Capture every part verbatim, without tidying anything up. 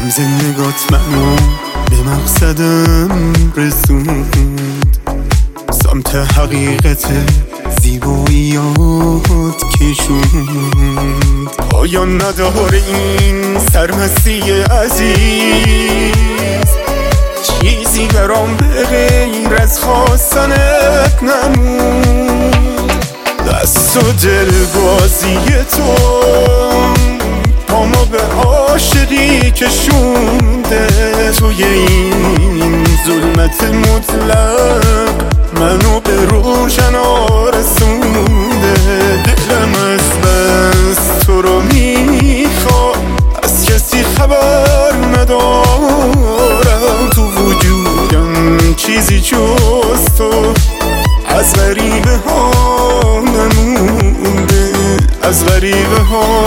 رمز نگات منو به مقصدم رسوند، سمت حقیقت زیباییات کشوند. پایان نداره این سرمستی عزیز، چیزی برام به غیر از خواستنت نموند. دست و دل بازی تو پامو به عاشقی کشونده، توی این ظلمت مطلق منو به روشنا رسونده. دلم از بس تو رو میخواد، از کسی خبر ندارم، تو وجودم چیزی جز تو از غریبه ها نمونده، از غریبه ها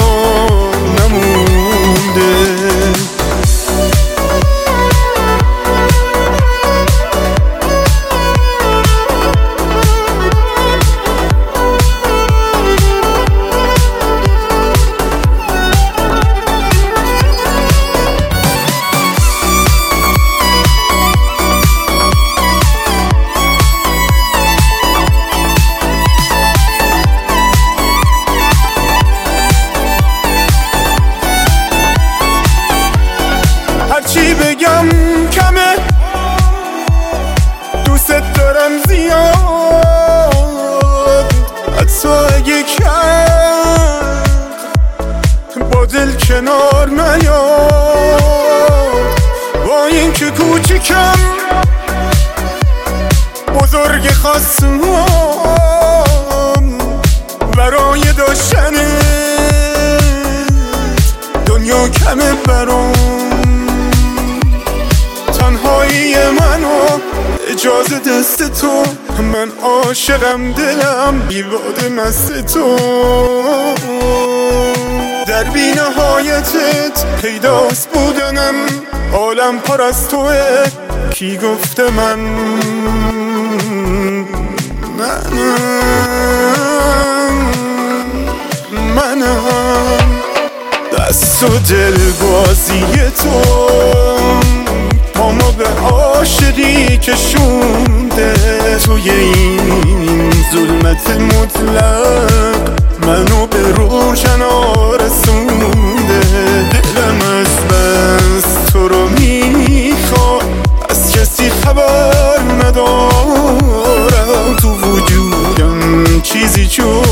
نمونده. چی بگم کمه، دوست دارم زیاد، حتی اگه کرد با دل کنار نیاد. با این که کوچیکم بزرگ خواستم برای داشتنت، دنیا کمه برام، تنهایی منو اجازه دست تو، من عاشقم دلم بیواده مست تو. در بی نهایتت پیداست بودنم، عالم پر از توه، کی گفته من منم منم. دست و دل بازی تو پامو به عاشقی کشونده، توی این ظلمت مطلق منو به روشنا رسونده. دلم از بس تو رو میخواد، از کسی خبر ندارم، تو وجودم چیزی جز